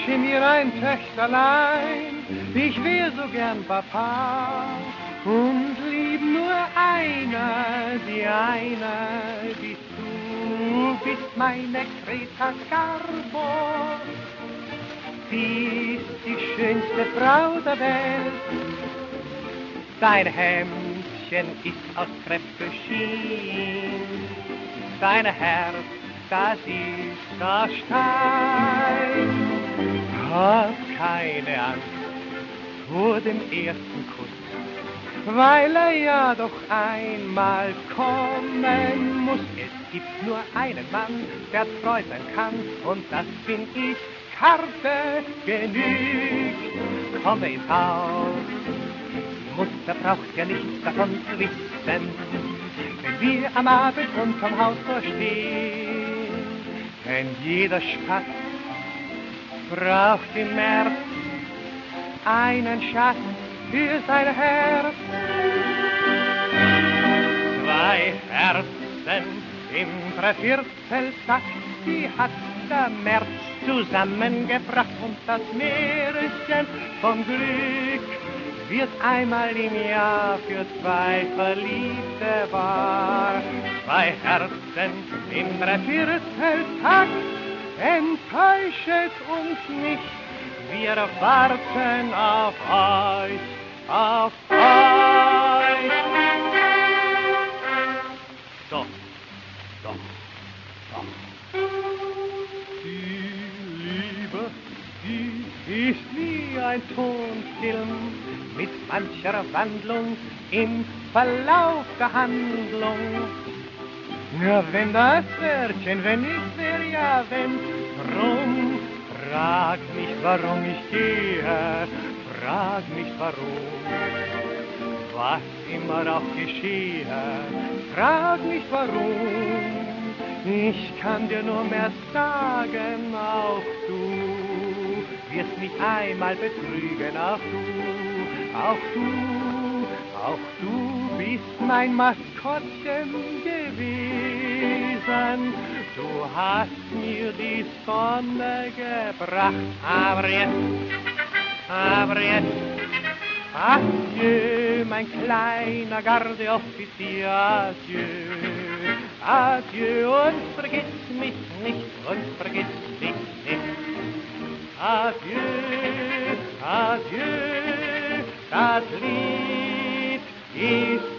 wünsche mir ein Töchterlein, ich wär so gern Papa und lieb nur einer, bist du, bist meine Greta Garbo, bist die schönste Frau der Welt, dein Hemdchen ist aus Kreppbeschien, dein Herz, das ist aus Stein. Hab keine Angst vor dem ersten Kuss, weil er ja doch einmal kommen muss. Es gibt nur einen Mann, der treu sein kann, und das bin ich. Karte genügt, komme ins Haus. Die Mutter braucht ja nichts davon zu wissen, wenn wir am Abend unterm Haustor stehen. Denn jeder Spatz braucht im März einen Schatz für sein Herz. Zwei Herzen im Dreiviertelsack, die hat der März zusammengebracht, und das Märchen vom Glück wird einmal im Jahr für zwei Verliebte wahr. Zwei Herzen im Dreivierteltakt, enttäuschet uns nicht, wir warten auf euch, auf euch. Doch, doch, doch. Die Liebe, die ist wie ein Tonfilm mit mancher Wandlung im Verlauf der Handlung. Ja, wenn das Wörtchen, wenn ich wär, ja, wenn, drum, frag nicht, warum ich gehe, frag nicht, warum, was immer auch geschehe, frag nicht, warum, ich kann dir nur mehr sagen, auch du wirst mich einmal betrügen, auch du bist mein Maskottchen gewesen. Du hast mir die Sonne gebracht, aber jetzt, adieu, mein kleiner Gardeoffizier, adieu, adieu, und vergiss mich nicht, adieu, adieu, das Lied ist